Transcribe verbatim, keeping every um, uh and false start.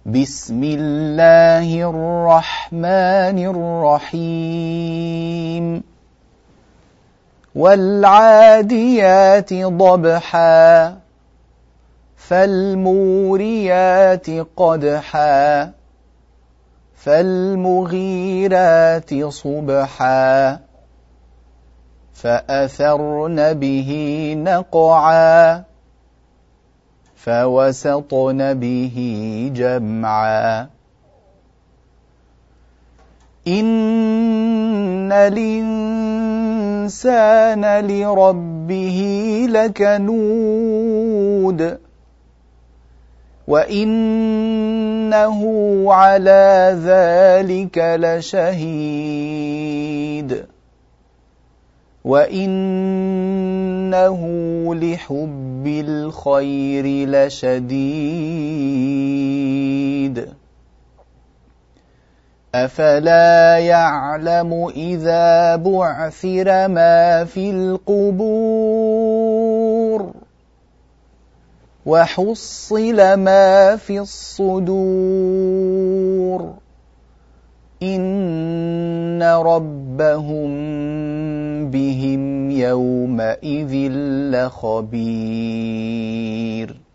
بسم الله الرحمن الرحيم والعاديات ضبحا فالموريات قدحا فالمغيرات صبحا فأثرن به نقعا فوسطن به جمعا إن الإنسان لربه لكنود وإنه على ذلك لشهيد وإنه لحب الخير لشديد أفلا يعلم إذا بعثر ما في القبور وحصل ما في الصدور إن ربهم بهم يومئذ لخبير